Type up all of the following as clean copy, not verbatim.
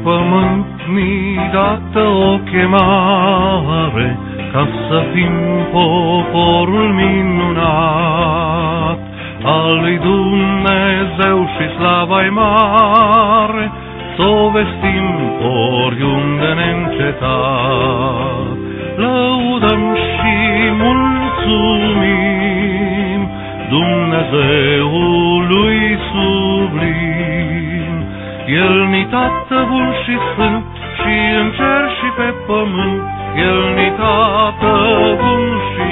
pământ mi-i dată o chemare, ca să fim poporul minunat al lui Dumnezeu și slava-i mare, s-o vestim oriunde neîncetat. Lăudăm și mulțumim Dumnezeului sublim. El ni Tată bun și sfânt, și în cer și pe pământ, El ni Tată bun și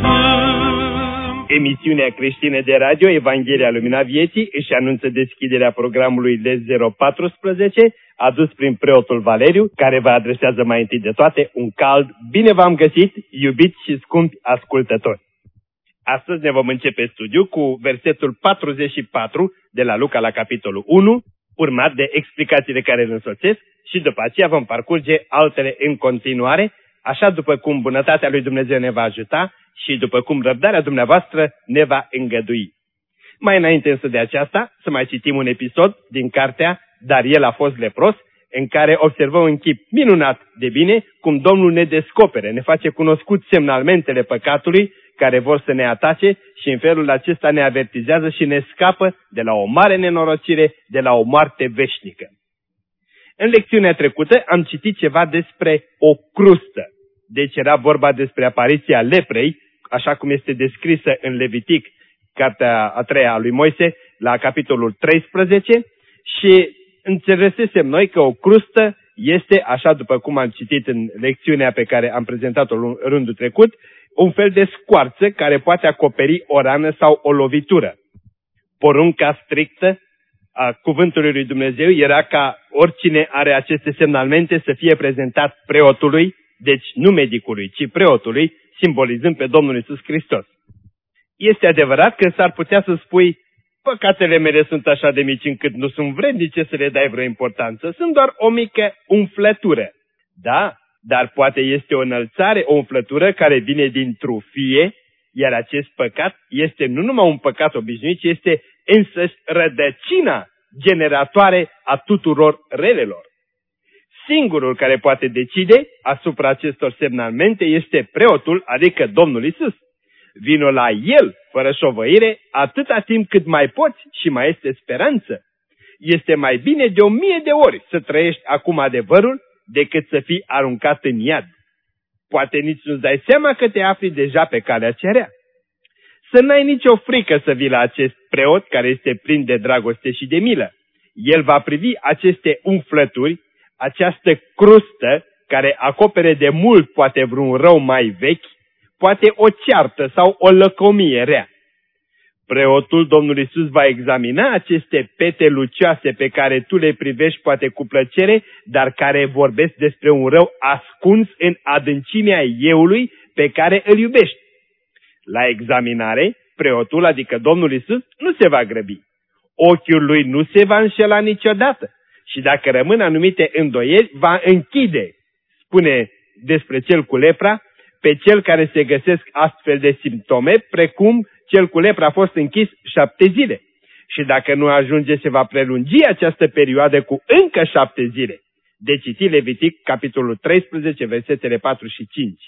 sfânt. Emisiunea creștină de radio Evanghelia Lumina Vieții își anunță deschiderea programului L014, adus prin preotul Valeriu, care vă adresează mai întâi de toate un cald bine v-am găsit, iubiți și scumpi ascultători. Astăzi ne vom începe studiul cu versetul 44 de la Luca la capitolul 1, urmat de explicațiile care îl însoțesc și după aceea vom parcurge altele în continuare, așa după cum bunătatea lui Dumnezeu ne va ajuta și după cum răbdarea dumneavoastră ne va îngădui. Mai înainte însă de aceasta, să mai citim un episod din cartea Dar el a fost lepros, în care observăm în chip minunat de bine cum Domnul ne descopere, ne face cunoscut semnalmentele păcatului care vor să ne atace și în felul acesta ne avertizează și ne scapă de la o mare nenorocire, de la o moarte veșnică. În lecțiunea trecută am citit ceva despre o crustă. Deci era vorba despre apariția leprei, așa cum este descrisă în Levitic, cartea a 3-a a lui Moise, la capitolul 13, și înțelesesem noi că o crustă este, așa după cum am citit în lecțiunea pe care am prezentat-o în rândul trecut, un fel de scoarță care poate acoperi o rană sau o lovitură. Porunca strictă a cuvântului lui Dumnezeu era ca oricine are aceste semnalmente să fie prezentat preotului, deci nu medicului, ci preotului, simbolizând pe Domnul Iisus Hristos. Este adevărat că s-ar putea să spui, păcatele mele sunt așa de mici încât nu sunt vrednice să le dai vreo importanță, sunt doar o mică umflătură. Da, dar poate este o înălțare, o umflătură care vine din trufie, iar acest păcat este nu numai un păcat obișnuit, ci este însăși rădăcina generatoare a tuturor relelor. Singurul care poate decide asupra acestor semnalmente este preotul, adică Domnul Iisus. Vino la El, fără șovăire, atâta timp cât mai poți și mai este speranță. Este mai bine de 1000 de ori să trăiești acum adevărul decât să fii aruncat în iad. Poate nici nu-ți dai seama că te afli deja pe calea cea rea. Să n-ai nicio frică să vii la acest preot care este plin de dragoste și de milă. El va privi aceste umflături, această crustă care acopere de mult poate vreun rău mai vechi, poate o ceartă sau o lăcomie rea. Preotul, Domnul Iisus, va examina aceste pete lucioase pe care tu le privești poate cu plăcere, dar care vorbesc despre un rău ascuns în adâncimea euului pe care îl iubești. La examinare, preotul, adică Domnul Iisus, nu se va grăbi. Ochiul lui nu se va înșela niciodată și dacă rămân anumite îndoieli, va închide, spune despre cel cu lepra, pe cel care se găsesc astfel de simptome, precum cel cu lepra a fost închis 7 zile. Și dacă nu ajunge, se va prelungi această perioadă cu încă 7 zile. De citit Levitic, capitolul 13, versetele 4 și 5.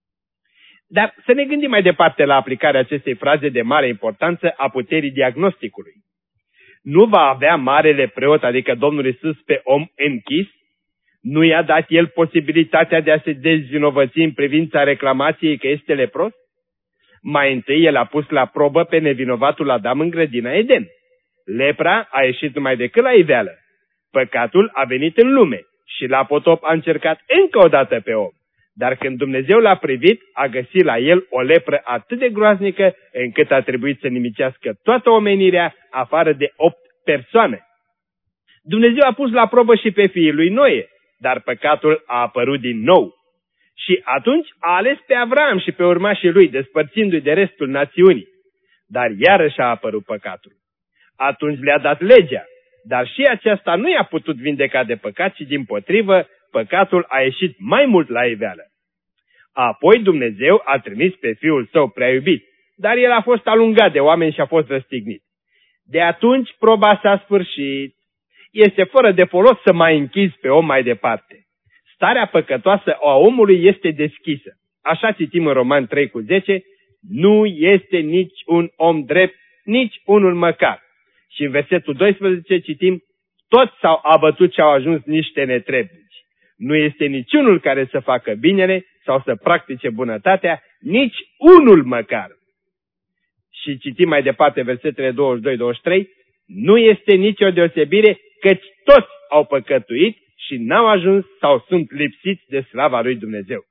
Dar să ne gândim mai departe la aplicarea acestei fraze de mare importanță a puterii diagnosticului. Nu va avea marele preot, adică Domnul Iisus, pe om închis? Nu i-a dat el posibilitatea de a se dezvinovăți în privința reclamației că este lepros? Mai întâi el a pus la probă pe nevinovatul Adam în grădina Eden. Lepra a ieșit numai decât la iveală. Păcatul a venit în lume și la potop a încercat încă o dată pe om. Dar când Dumnezeu l-a privit, a găsit la el o lepră atât de groaznică încât a trebuit să nimicească toată omenirea afară de 8 persoane. Dumnezeu a pus la probă și pe fiii lui Noe, dar păcatul a apărut din nou. Și atunci a ales pe Avram și pe urmașii lui, despărțindu-i de restul națiunii. Dar iarăși a apărut păcatul. Atunci le-a dat legea, dar și aceasta nu i-a putut vindeca de păcat, ci dimpotrivă, păcatul a ieșit mai mult la iveală. Apoi Dumnezeu a trimis pe Fiul Său prea iubit, dar el a fost alungat de oameni și a fost răstignit. De atunci proba s-a sfârșit. este fără de folos să mai închizi pe om mai departe. Starea păcătoasă a omului este deschisă. Așa citim în Romani 3:10, nu este nici un om drept, nici unul măcar. Și în versetul 12 citim, toți s-au abătut și au ajuns niște netrebnici. Nu este niciunul care să facă binele sau să practice bunătatea, nici unul măcar. Și citim mai departe versetele 22-23, nu este nicio deosebire, căci toți au păcătuit și n-au ajuns sau sunt lipsiți de slava lui Dumnezeu.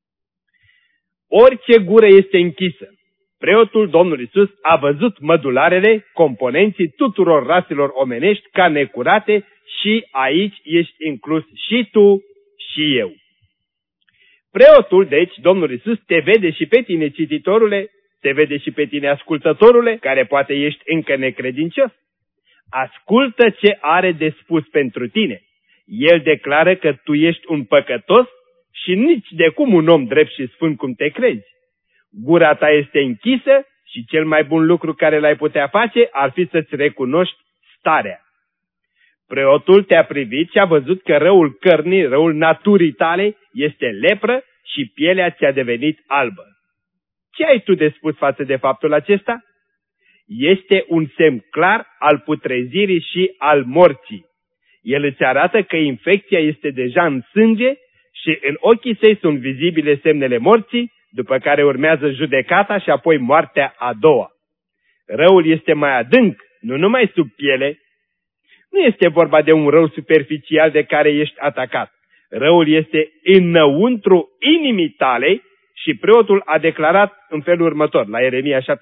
Orice gură este închisă. Preotul Domnul Iisus a văzut mădularele, componenții tuturor raselor omenești ca necurate și aici ești inclus și tu și eu. Preotul, deci, Domnul Iisus, te vede și pe tine, cititorule, te vede și pe tine, ascultătorule, care poate ești încă necredincios. Ascultă ce are de spus pentru tine. El declară că tu ești un păcătos și nici de cum un om drept și sfânt cum te crezi. Gura ta este închisă și cel mai bun lucru care l-ai putea face ar fi să-ți recunoști starea. Preotul te-a privit și a văzut că răul cărnii, răul naturii tale este lepră și pielea ți-a devenit albă. Ce ai tu de spus față de faptul acesta? Este un semn clar al putrezirii și al morții. El îți arată că infecția este deja în sânge și în ochii săi sunt vizibile semnele morții, după care urmează judecata și apoi moartea a doua. Răul este mai adânc, nu numai sub piele. Nu este vorba de un rău superficial de care ești atacat. Răul este înăuntru inimii tale și preotul a declarat în felul următor, la Ieremia 17:9.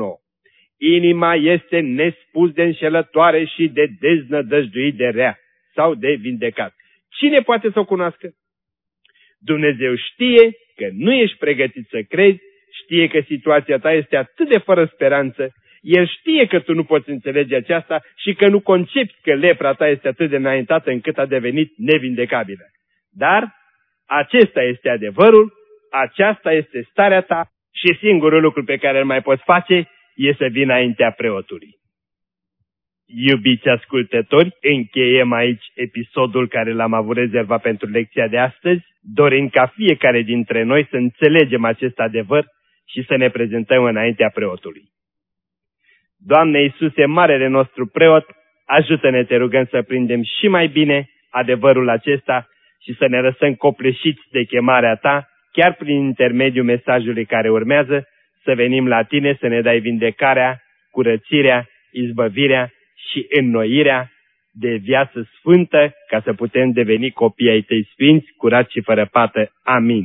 Inima este nespus de înșelătoare și de deznădăjduit de rea sau de vindecat. Cine poate să o cunoască? Dumnezeu știe că nu ești pregătit să crezi, știe că situația ta este atât de fără speranță, El știe că tu nu poți înțelege aceasta și că nu concepi că lepra ta este atât de înaintată încât a devenit nevindecabilă. Dar acesta este adevărul, aceasta este starea ta și singurul lucru pe care îl mai poți face e să vii înaintea preotului. Iubiți ascultători, încheiem aici episodul care l-am avut rezervat pentru lecția de astăzi, dorind ca fiecare dintre noi să înțelegem acest adevăr și să ne prezentăm înaintea preotului. Doamne Iisuse, marele nostru preot, ajută-ne, te rugăm, să prindem și mai bine adevărul acesta și să ne lăsăm copleșiți de chemarea Ta, chiar prin intermediul mesajului care urmează, să venim la Tine să ne dai vindecarea, curățirea, izbăvirea și înnoirea de viață sfântă, ca să putem deveni copii ai Tăi sfinți, curați și fără pată. Amin.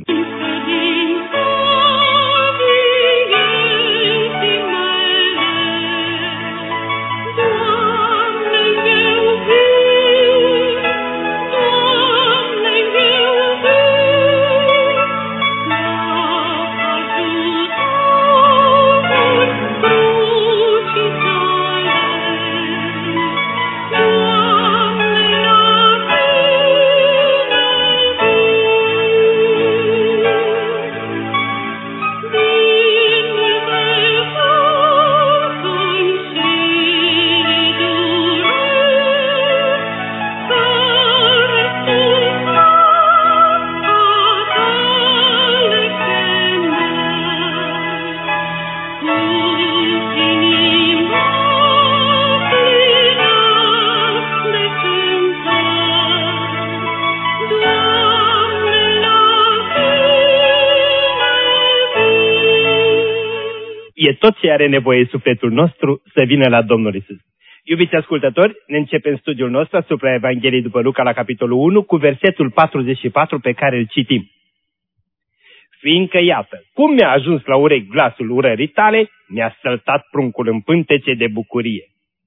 E tot ce are nevoie sufletul nostru să vină la Domnul Iisus. Iubiți ascultători, ne începem studiul nostru asupra Evangheliei după Luca la capitolul 1 cu versetul 44 pe care îl citim. Fiindcă, iată, cum mi-a ajuns la urechi glasul urării tale, mi-a săltat pruncul în pântece de bucurie.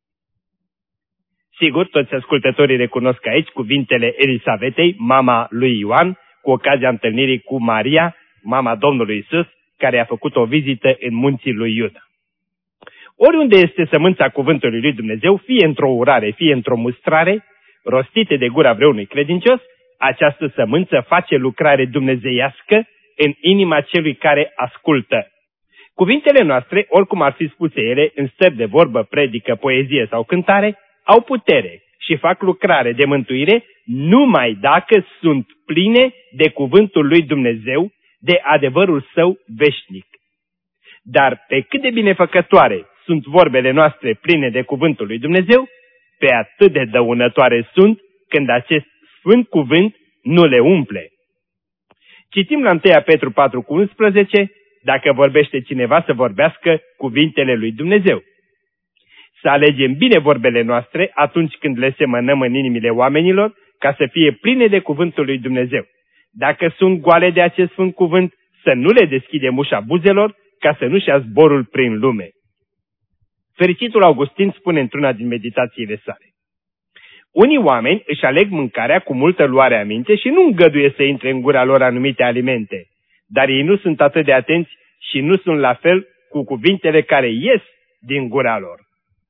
Sigur, toți ascultătorii recunosc aici cuvintele Elisavetei, mama lui Ioan, cu ocazia întâlnirii cu Maria, mama Domnului Iisus, care a făcut o vizită în munții lui Iuda. Oriunde este sămânța cuvântului lui Dumnezeu, fie într-o urare, fie într-o mustrare, rostite de gura vreunui credincios, această sămânță face lucrare dumnezeiască în inima celui care ascultă. Cuvintele noastre, oricum ar fi spuse ele, în stări de vorbă, predică, poezie sau cântare, au putere și fac lucrare de mântuire numai dacă sunt pline de cuvântul lui Dumnezeu, de adevărul său veșnic. Dar pe cât de binefăcătoare sunt vorbele noastre pline de cuvântul lui Dumnezeu, pe atât de dăunătoare sunt când acest sfânt cuvânt nu le umple. Citim la 1 Petru 4,11, dacă vorbește cineva să vorbească cuvintele lui Dumnezeu. Să alegem bine vorbele noastre atunci când le semănăm în inimile oamenilor, ca să fie pline de cuvântul lui Dumnezeu. Dacă sunt goale de acest sfânt cuvânt, să nu le deschidem ușa buzelor, ca să nu-și ia zborul prin lume. Fericitul Augustin spune într-una din meditațiile sale: unii oameni își aleg mâncarea cu multă luare aminte și nu îngăduie să intre în gura lor anumite alimente, dar ei nu sunt atât de atenți și nu sunt la fel cu cuvintele care ies din gura lor.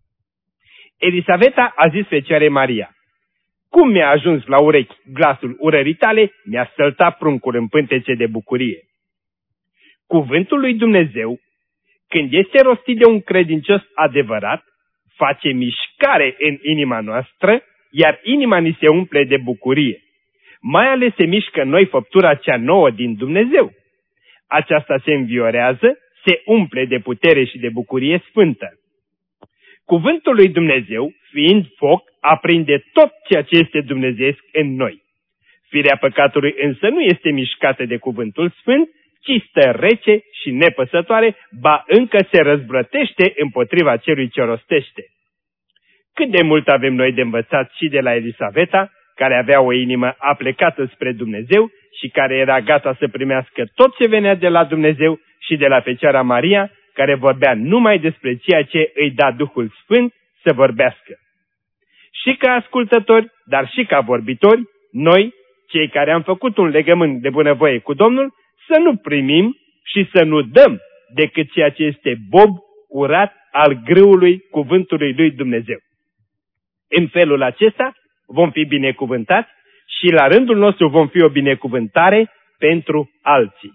Elisaveta a zis Fecioarei Maria: cum mi-a ajuns la urechi glasul urării tale, mi-a săltat pruncul în pântece de bucurie. Cuvântul lui Dumnezeu, când este rostit de un credincios adevărat, face mișcare în inima noastră, iar inima ni se umple de bucurie. Mai ales se mișcă în noi făptura cea nouă din Dumnezeu. Aceasta se înviorează, se umple de putere și de bucurie sfântă. Cuvântul lui Dumnezeu, fiind foc, aprinde tot ceea ce este dumnezeiesc în noi. Firea păcatului însă nu este mișcată de cuvântul sfânt, ci stă rece și nepăsătoare, ba încă se răzvrătește împotriva celui ce rostește. Cât de mult avem noi de învățat și de la Elisaveta, care avea o inimă aplecată spre Dumnezeu și care era gata să primească tot ce venea de la Dumnezeu, și de la Fecioara Maria, care vorbea numai despre ceea ce îi da Duhul Sfânt să vorbească. Și ca ascultători, dar și ca vorbitori, noi, cei care am făcut un legământ de bunăvoie cu Domnul, să nu primim și să nu dăm decât ceea ce este bob curat al grâului cuvântului lui Dumnezeu. În felul acesta vom fi binecuvântați și la rândul nostru vom fi o binecuvântare pentru alții.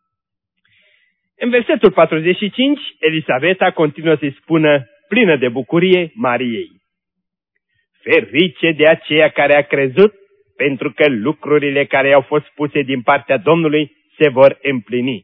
În versetul 45, Elisaveta continuă să-i spună, plină de bucurie, Mariei: ferice de aceea care a crezut, pentru că lucrurile care i-au fost spuse din partea Domnului se vor împlini.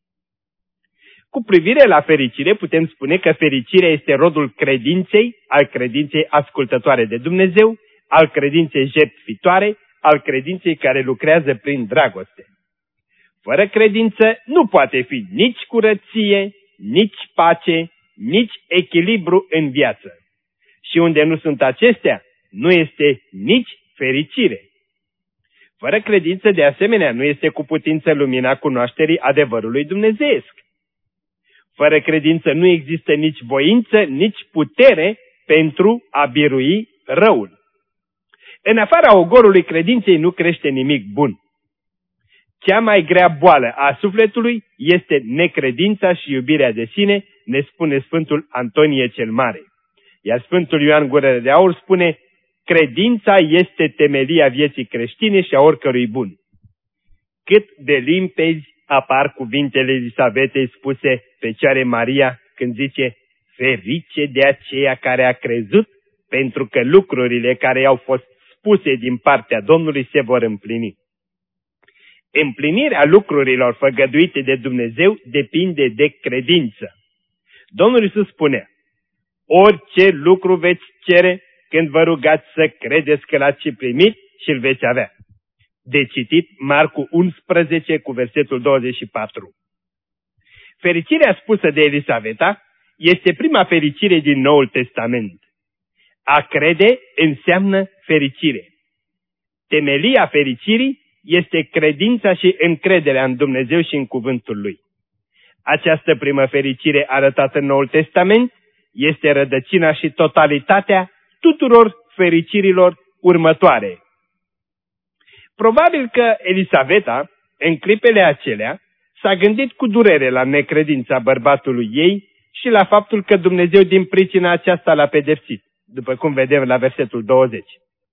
Cu privire la fericire, putem spune că fericirea este rodul credinței, al credinței ascultătoare de Dumnezeu, al credinței jertfitoare, al credinței care lucrează prin dragoste. Fără credință nu poate fi nici curăție, nici pace, nici echilibru în viață. Și unde nu sunt acestea, nu este nici fericire. Fără credință, de asemenea, nu este cu putință lumina cunoașterii adevărului dumnezeiesc. Fără credință nu există nici voință, nici putere pentru a birui răul. În afara ogorului credinței nu crește nimic bun. Cea mai grea boală a sufletului este necredința și iubirea de sine, ne spune Sfântul Antonie cel Mare. Iar Sfântul Ioan Gură de Aur spune: credința este temelia vieții creștine și a oricărui bun. Cât de limpezi apar cuvintele Elisavetei spuse Fecioare Maria când zice: ferice de aceea care a crezut, pentru că lucrurile care i-au fost spuse din partea Domnului se vor împlini. Împlinirea lucrurilor făgăduite de Dumnezeu depinde de credință. Domnul Iisus spunea: orice lucru veți cere când vă rugați, să credeți că l-ați primit și îl veți avea. De citit Marcu 11 cu versetul 24. Fericirea spusă de Elisaveta este prima fericire din Noul Testament. A crede înseamnă fericire. Temelia fericirii este credința și încrederea în Dumnezeu și în cuvântul Lui. Această primă fericire arătată în Noul Testament este rădăcina și totalitatea tuturor fericirilor următoare. Probabil că Elisaveta, în clipele acelea, s-a gândit cu durere la necredința bărbatului ei și la faptul că Dumnezeu din pricina aceasta l-a pedepsit, după cum vedem la versetul 20.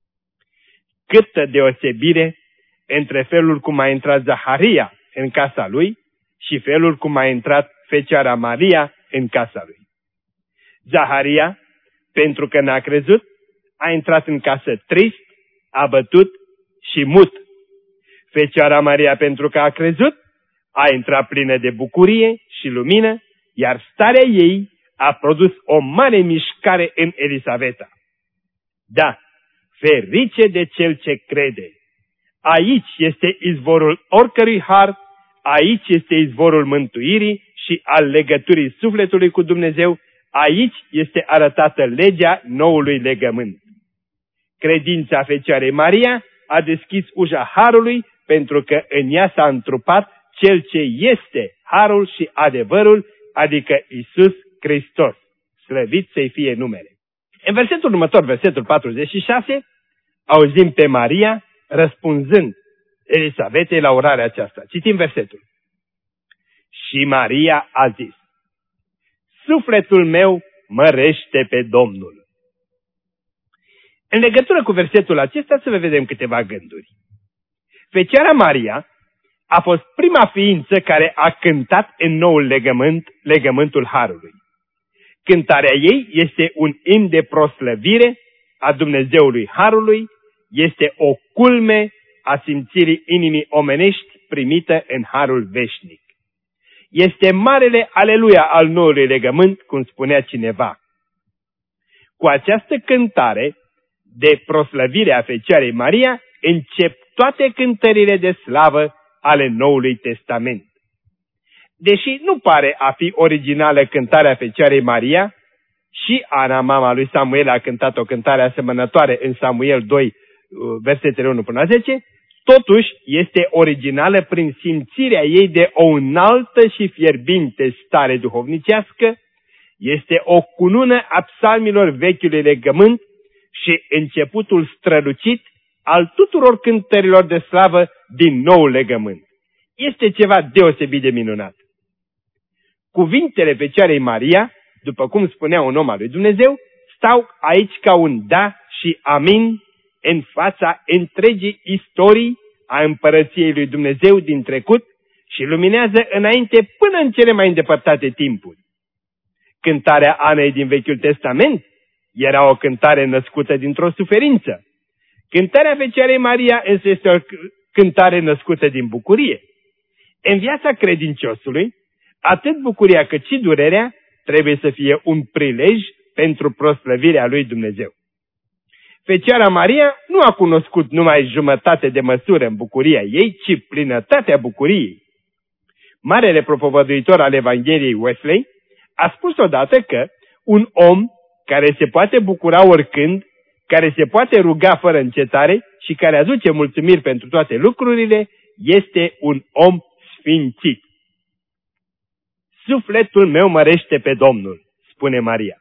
Câtă deosebire între felul cum a intrat Zaharia în casa lui și felul cum a intrat Fecioara Maria în casa lui. Zaharia, pentru că n-a crezut, a intrat în casă trist, abătut și mut. Fecioara Maria, pentru că a crezut, a intrat plină de bucurie și lumină, iar starea ei a produs o mare mișcare în Elisaveta. Da, ferice de cel ce crede! Aici este izvorul oricărui har, aici este izvorul mântuirii și al legăturii sufletului cu Dumnezeu, aici este arătată legea noului legământ. Credința Fecioarei Maria a deschis ușa harului, pentru că în ea s-a întrupat cel ce este harul și adevărul, adică Iisus Hristos. Slăvit să-i fie numele. În versetul următor, versetul 46, auzim pe Maria răspunzând Elisavetei la orarea aceasta. Citim versetul. Și Maria a zis: sufletul meu mărește pe Domnul. În legătură cu versetul acesta să vedem câteva gânduri. Fecioara Maria a fost prima ființă care a cântat în noul legământ, legământul harului. Cântarea ei este un imn de proslăvire a Dumnezeului harului, este o culme a simțirii inimii omenești primită în harul veșnic. Este marele aleluia al noului legământ, cum spunea cineva. Cu această cântare de proslăvire a Fecioarei Maria încep toate cântările de slavă ale Noului Testament. Deși nu pare a fi originală cântarea Fecioarei Maria, și Ana, mama lui Samuel, a cântat o cântare asemănătoare în Samuel 2, versetele 1 până la 10, totuși este originală prin simțirea ei de o înaltă și fierbinte stare duhovnicească, este o cunună a psalmilor vechiului legământ și începutul strălucit al tuturor cântărilor de slavă din noul legământ. Este ceva deosebit de minunat. Cuvintele Fecioarei Maria, după cum spunea un om al lui Dumnezeu, stau aici ca un da și amin în fața întregii istorii a împărăției lui Dumnezeu din trecut și luminează înainte până în cele mai îndepărtate timpuri. Cântarea Anei din Vechiul Testament era o cântare născută dintr-o suferință. Cântarea Fecioarei Maria însă este o cântare născută din bucurie. În viața credinciosului, atât bucuria cât și durerea trebuie să fie un prilej pentru proslăvirea lui Dumnezeu. Fecioara Maria nu a cunoscut numai jumătate de măsură în bucuria ei, ci plinătatea bucuriei. Marele propovăduitor al Evangheliei Wesley a spus odată că un om care se poate bucura oricând, care se poate ruga fără încetare și care aduce mulțumiri pentru toate lucrurile, este un om sfințit. Sufletul meu mărește pe Domnul, spune Maria.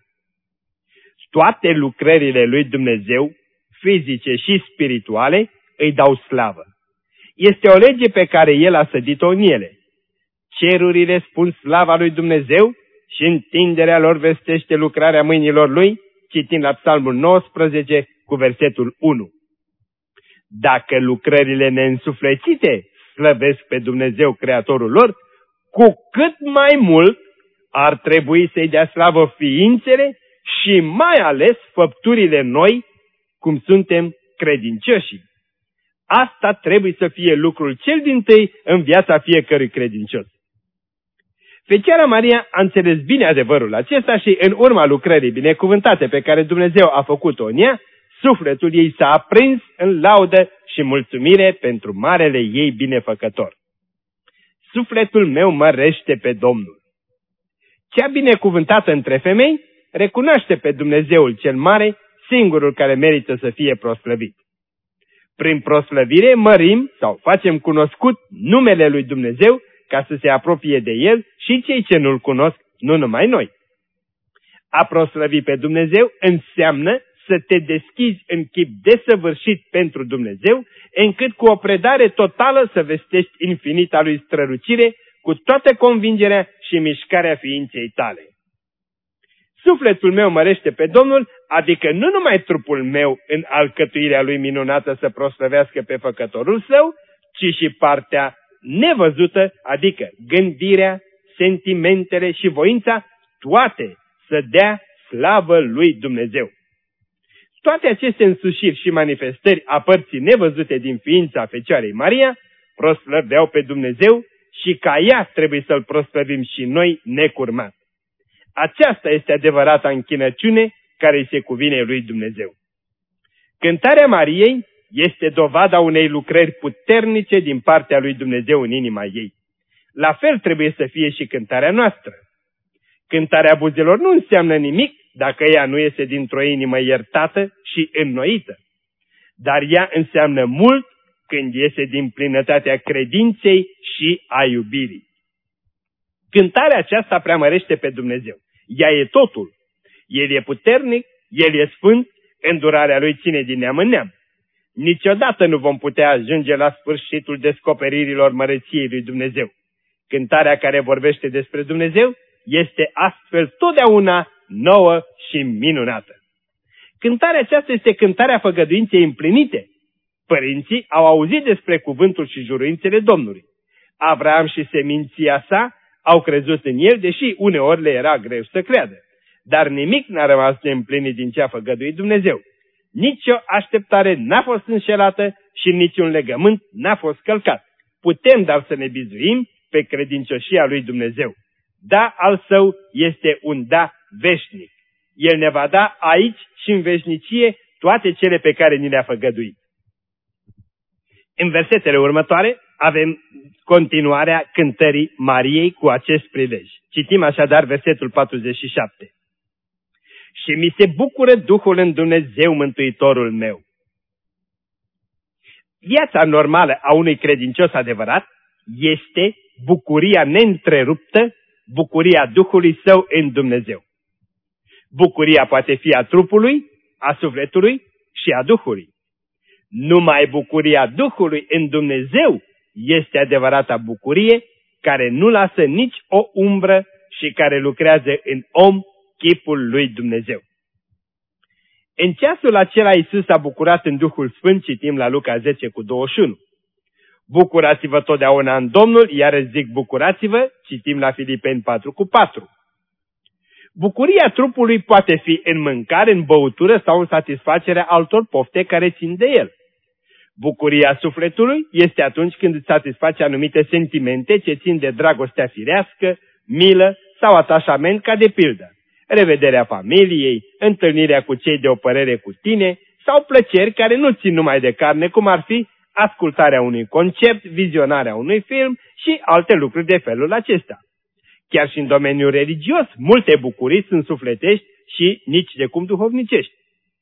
Toate lucrările lui Dumnezeu, fizice și spirituale, îi dau slavă. Este o lege pe care El a sădit-o în ele. Cerurile spun slava lui Dumnezeu și întinderea lor vestește lucrarea mâinilor Lui, citind la Psalmul 19 cu versetul 1. Dacă lucrările neînsuflețite slăvesc pe Dumnezeu Creatorul lor, cu cât mai mult ar trebui să-i dea slavă ființele și mai ales făpturile noi, cum suntem credincioși. Asta trebuie să fie lucrul cel dintâi în viața fiecărui credincios. Fecioara Maria a înțeles bine adevărul acesta și în urma lucrării binecuvântate pe care Dumnezeu a făcut-o în ea, sufletul ei s-a aprins în laudă și mulțumire pentru marele ei binefăcător. Sufletul meu mărește pe Domnul. Cea binecuvântată între femei recunoaște pe Dumnezeul cel mare, singurul care merită să fie proslăvit. Prin proslăvire mărim sau facem cunoscut numele lui Dumnezeu ca să se apropie de El și cei ce nu-L cunosc, nu numai noi. A proslăvi pe Dumnezeu înseamnă să te deschizi în chip desăvârșit pentru Dumnezeu, încât cu o predare totală să vestești infinita Lui strălucire cu toată convingerea și mișcarea ființei tale. Sufletul meu mărește pe Domnul, adică nu numai trupul meu în alcătuirea Lui minunată să proslăvească pe Făcătorul Său, ci și partea nevăzută, adică gândirea, sentimentele și voința, toate să dea slavă lui Dumnezeu. Toate aceste însușiri și manifestări a părții nevăzute din ființa Fecioarei Maria proslăveau pe Dumnezeu și ca ea trebuie să-L proslăvim și noi necurmat. Aceasta este adevărata închinăciune care îi se cuvine lui Dumnezeu. Cântarea Mariei este dovada unei lucrări puternice din partea lui Dumnezeu în inima ei. La fel trebuie să fie și cântarea noastră. Cântarea buzelor nu înseamnă nimic dacă ea nu iese dintr-o inimă iertată și înnoită, dar ea înseamnă mult când iese din plinătatea credinței și a iubirii. Cântarea aceasta preamărește pe Dumnezeu. Ea e totul. El e puternic, El e sfânt, îndurarea Lui ține din neam în neam. Niciodată nu vom putea ajunge la sfârșitul descoperirilor măreției lui Dumnezeu. Cântarea care vorbește despre Dumnezeu este astfel totdeauna nouă și minunată. Cântarea aceasta este cântarea făgăduinței împlinite. Părinții au auzit despre cuvântul și juruințele Domnului. Avraam și seminția sa au crezut în el, deși uneori le era greu să creadă. Dar nimic n-a rămas neîmplinit din ce a făgăduit Dumnezeu. Nici o așteptare n-a fost înșelată și niciun legământ n-a fost călcat. Putem dar să ne bizuim pe credincioșia lui Dumnezeu. Da al său este un da veșnic. El ne va da aici și în veșnicie toate cele pe care ni le-a făgăduit. În versetele următoare avem continuarea cântării Mariei cu acest prilej. Citim așadar versetul 47. Și mi se bucură Duhul în Dumnezeu Mântuitorul meu. Viața normală a unui credincios adevărat este bucuria neîntreruptă, bucuria Duhului Său în Dumnezeu. Bucuria poate fi a trupului, a sufletului și a Duhului. Numai bucuria Duhului în Dumnezeu este adevărata bucurie, care nu lasă nici o umbră și care lucrează în om chipul lui Dumnezeu. În ceasul acela Iisus a bucurat în Duhul Sfânt, citim la Luca 10:21. Bucurați-vă totdeauna în Domnul, iar zic bucurați-vă, citim la Filipeni 4:4. Bucuria trupului poate fi în mâncare, în băutură sau în satisfacerea altor pofte care țin de el. Bucuria sufletului este atunci când îți satisface anumite sentimente ce țin de dragostea firească, milă sau atașament, ca de pildă revederea familiei, întâlnirea cu cei de o părere cu tine sau plăceri care nu țin numai de carne, cum ar fi ascultarea unui concert, vizionarea unui film și alte lucruri de felul acesta. Chiar și în domeniul religios, multe bucurii sunt sufletești și nici de cum duhovnicești.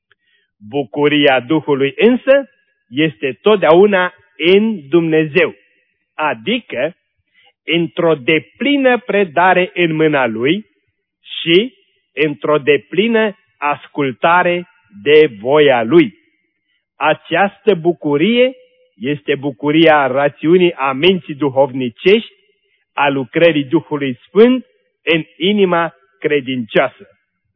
Bucuria Duhului însă este totdeauna în Dumnezeu, adică într-o deplină predare în mâna Lui și într-o deplină ascultare de voia Lui. Această bucurie este bucuria rațiunii a minții duhovnicești, a lucrării Duhului Sfânt în inima credincioasă.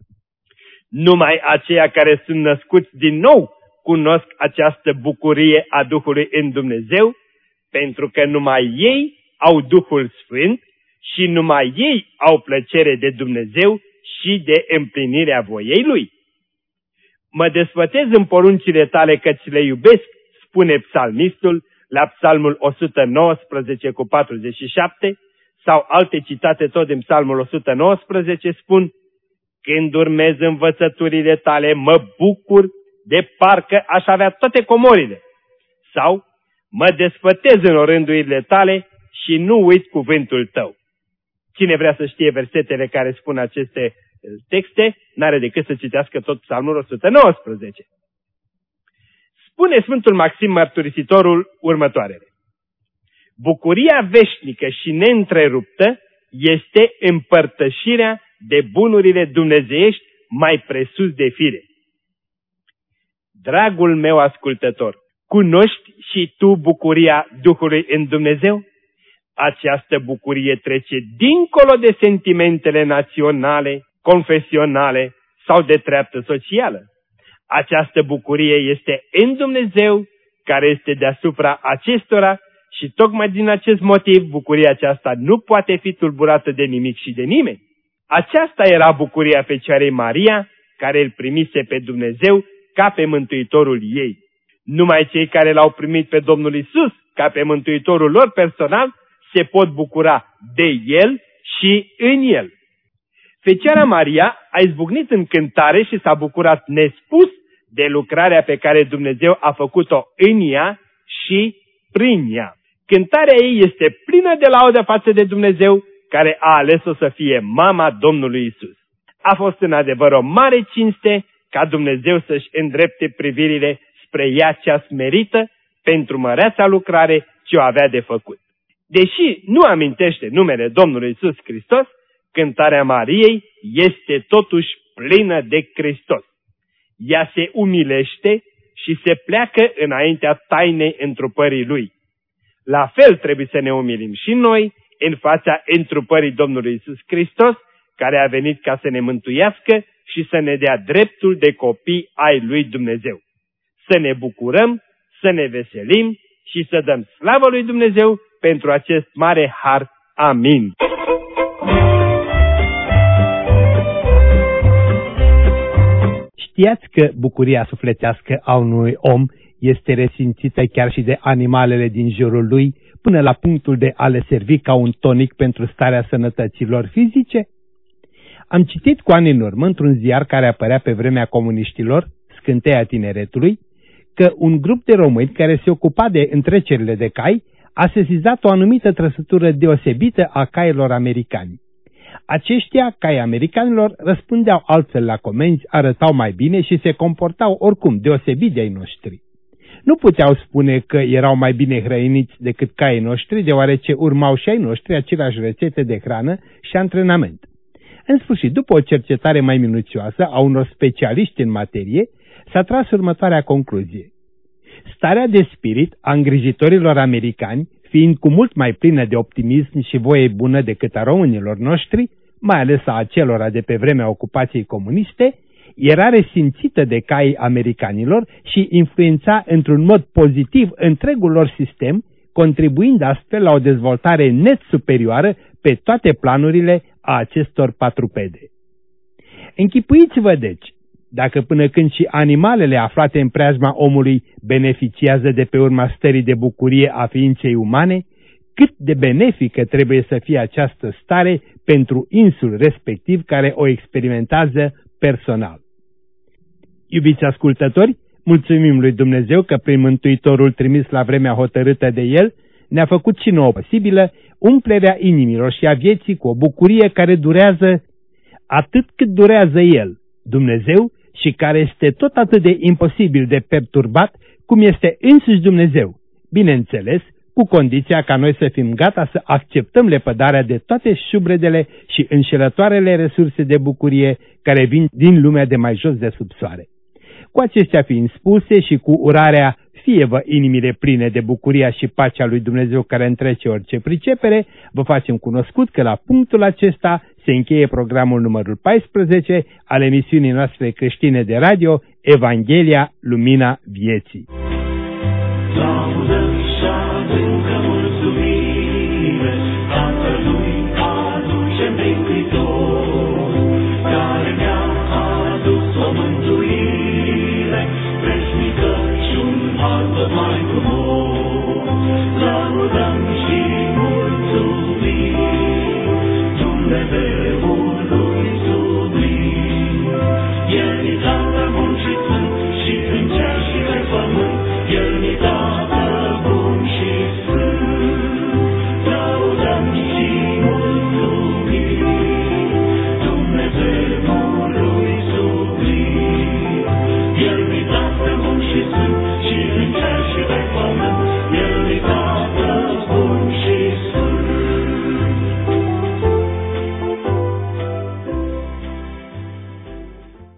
Numai aceia care sunt născuți din nou cunosc această bucurie a Duhului în Dumnezeu, pentru că numai ei au Duhul Sfânt și numai ei au plăcere de Dumnezeu și de împlinirea voiei Lui. Mă desfătez în poruncile tale căci le iubesc, spune psalmistul la psalmul 119:47, sau alte citate tot din psalmul 119 spun: când urmez învățăturile tale, mă bucur de parcă aș avea toate comorile. Sau, mă desfătez în orânduirile tale și nu uit cuvântul tău. Cine vrea să știe versetele care spun aceste texte, n-are decât să citească tot psalmul 119. Spune Sfântul Maxim Mărturisitorul următoarele: bucuria veșnică și neîntreruptă este împărtășirea de bunurile dumnezeiești mai presus de fire. Dragul meu ascultător, cunoști și tu bucuria Duhului în Dumnezeu? Această bucurie trece dincolo de sentimentele naționale, confesionale sau de treaptă socială. Această bucurie este în Dumnezeu, care este deasupra acestora, și tocmai din acest motiv bucuria aceasta nu poate fi tulburată de nimic și de nimeni. Aceasta era bucuria Fecioarei Maria, care îl primise pe Dumnezeu ca pe Mântuitorul ei. Numai cei care l-au primit pe Domnul Iisus ca pe Mântuitorul lor personal se pot bucura de El și în El. Fecioara Maria a izbucnit în cântare și s-a bucurat nespus de lucrarea pe care Dumnezeu a făcut-o în ea și prin ea. Cântarea ei este plină de laudă față de Dumnezeu, care a ales-o să fie mama Domnului Iisus. A fost în adevăr o mare cinste ca Dumnezeu să-și îndrepte privirile spre ea cea smerită pentru măreața lucrare ce o avea de făcut. Deși nu amintește numele Domnului Iisus Hristos, cântarea Mariei este totuși plină de Hristos. Ea se umilește și se pleacă înaintea tainei întrupării Lui. La fel trebuie să ne umilim și noi în fața întrupării Domnului Iisus Hristos, care a venit ca să ne mântuiască și să ne dea dreptul de copii ai lui Dumnezeu. Să ne bucurăm, să ne veselim și să dăm slavă lui Dumnezeu pentru acest mare har. Amin. Știați că bucuria sufletească a unui om este resimțită chiar și de animalele din jurul lui, până la punctul de a le servi ca un tonic pentru starea sănătăților fizice? Am citit cu ani în urmă, într-un ziar care apărea pe vremea comuniștilor, Scânteia Tineretului, că un grup de români care se ocupa de întrecerile de cai a sesizat o anumită trăsătură deosebită a cailor americani. Aceștia, cai americanilor, răspundeau altfel la comenzi, arătau mai bine și se comportau oricum deosebit de ai noștri. Nu puteau spune că erau mai bine hrăiniți decât caii noștri, deoarece urmau și ai noștri aceleași rețete de hrană și antrenament. În sfârșit, după o cercetare mai minuțioasă a unor specialiști în materie, s-a tras următoarea concluzie. Starea de spirit a îngrijitorilor americani, fiind cu mult mai plină de optimism și voie bună decât a românilor noștri, mai ales a acelora de pe vremea ocupației comuniste, era resimțită de caii americanilor și influența într-un mod pozitiv întregul lor sistem, contribuind astfel la o dezvoltare net superioară pe toate planurile a acestor patrupede. Închipuiți-vă deci, dacă până când și animalele aflate în preajma omului beneficiază de pe urma stării de bucurie a ființei umane, cât de benefică trebuie să fie această stare pentru insul respectiv care o experimentează personal. Iubiți ascultători, mulțumim lui Dumnezeu că prin Mântuitorul trimis la vremea hotărâtă de El ne-a făcut și nouă posibilă umplerea inimilor și a vieții cu o bucurie care durează atât cât durează El, Dumnezeu, și care este tot atât de imposibil de perturbat cum este însuși Dumnezeu, bineînțeles, cu condiția ca noi să fim gata să acceptăm lepădarea de toate șubredele și înșelătoarele resurse de bucurie care vin din lumea de mai jos de sub soare. Cu acestea fiind spuse și cu urarea fie-vă inimile pline de bucuria și pacea lui Dumnezeu care întrece orice pricepere, vă facem cunoscut că la punctul acesta se încheie programul numărul 14 al emisiunii noastre creștine de radio, Evanghelia, Lumina Vieții.